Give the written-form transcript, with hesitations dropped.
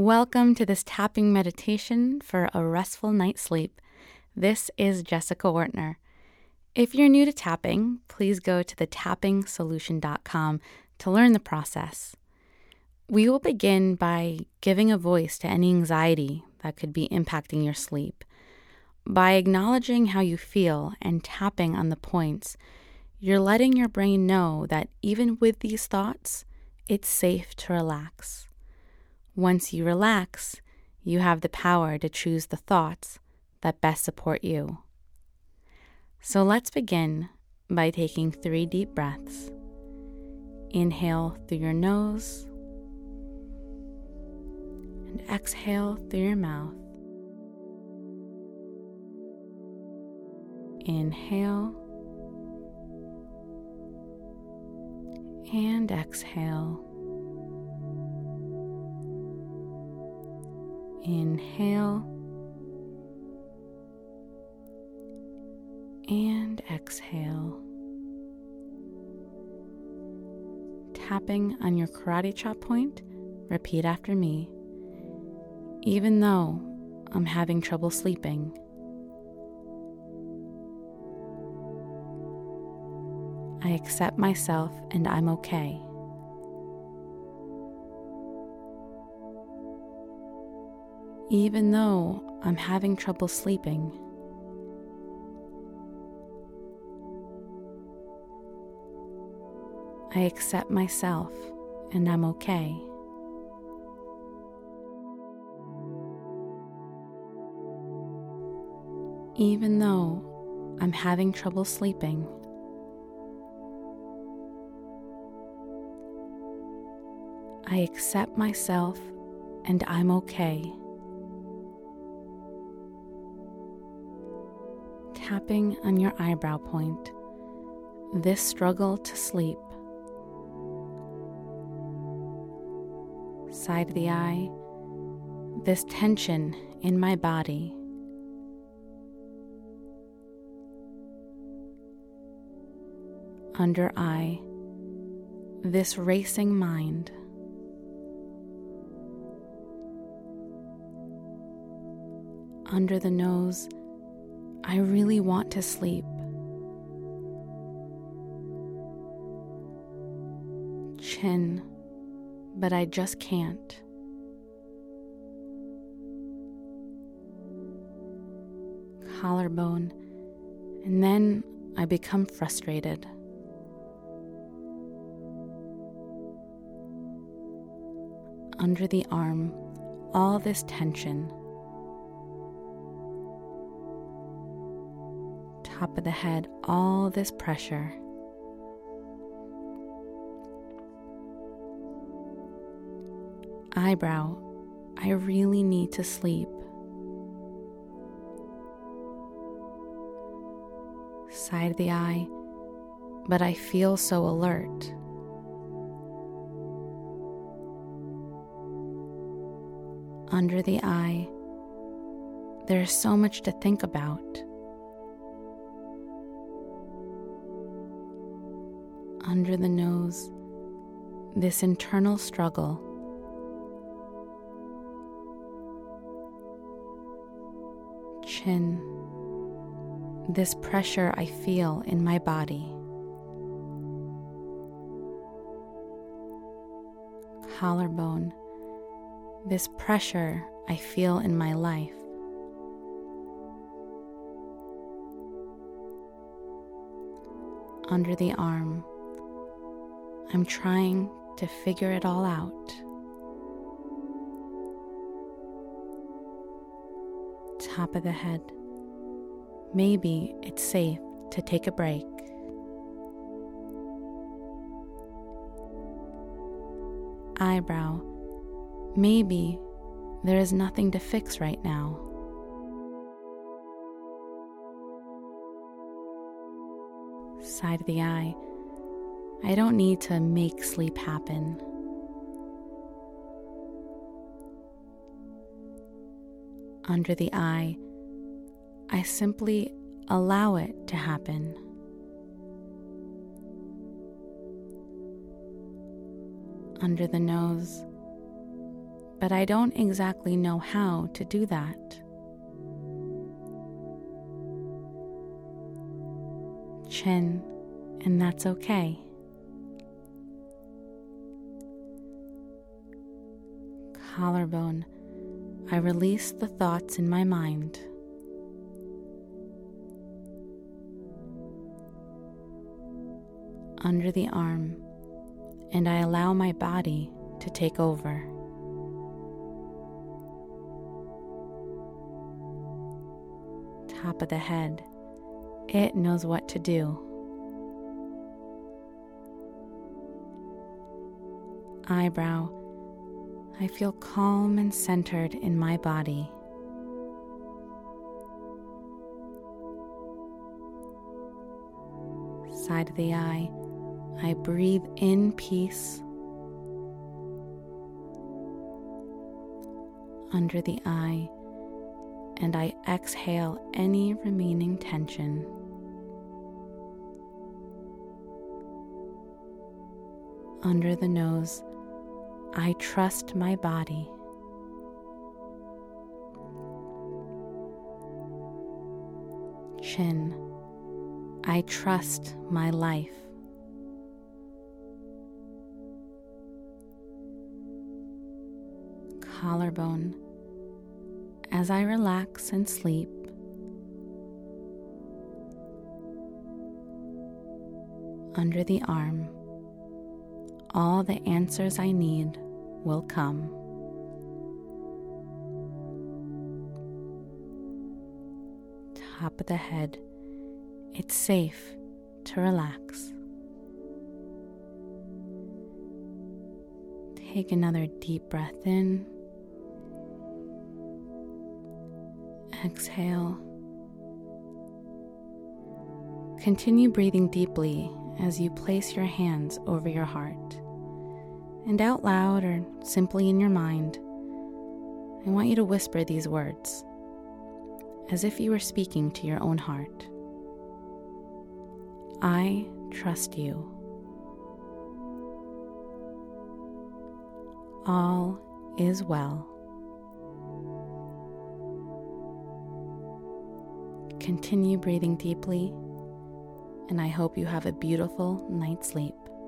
Welcome to this tapping meditation for a restful night's sleep. This is Jessica Ortner. If you're new to tapping, please go to thetappingsolution.com to learn the process. We will begin by giving a voice to any anxiety that could be impacting your sleep. By acknowledging how you feel and tapping on the points, you're letting your brain know that even with these thoughts, it's safe to relax. Once you relax, you have the power to choose the thoughts that best support you. So let's begin by taking 3 deep breaths. Inhale through your nose and exhale through your mouth. Inhale and exhale. Inhale and exhale. Tapping on your karate chop point, repeat after me. Even though I'm having trouble sleeping, I accept myself and I'm okay. Even though I'm having trouble sleeping, I accept myself and I'm okay. Even though I'm having trouble sleeping, I accept myself and I'm okay. Tapping on your eyebrow point, this struggle to sleep. Side of the eye, this tension in my body. Under eye, this racing mind. Under the nose, I really want to sleep. Chin, but I just can't. Collarbone, and then I become frustrated. Under the arm, all this tension. Top of the head, all this pressure. Eyebrow, I really need to sleep. Side of the eye, but I feel so alert. Under the eye, there's so much to think about. Under the nose, this internal struggle. Chin, this pressure I feel in my body. Collarbone, this pressure I feel in my life. Under the arm, I'm trying to figure it all out. Top of the head, maybe it's safe to take a break. Eyebrow, maybe there is nothing to fix right now. Side of the eye, I don't need to make sleep happen. Under the eye, I simply allow it to happen. Under the nose, but I don't exactly know how to do that. Chin, and that's okay. Collarbone, I release the thoughts in my mind. Under the arm, and I allow my body to take over. Top of the head, it knows what to do. Eyebrow, I feel calm and centered in my body. Side of the eye, I breathe in peace. Under the eye, and I exhale any remaining tension. Under the nose, I trust my body. Chin, I trust my life. Collarbone, as I relax and sleep. Under the arm, all the answers I need will come. Top of the head, it's safe to relax. Take another deep breath in. Exhale. Continue breathing deeply as you place your hands over your heart. And out loud or simply in your mind, I want you to whisper these words, as if you were speaking to your own heart. I trust you. All is well. Continue breathing deeply, and I hope you have a beautiful night's sleep.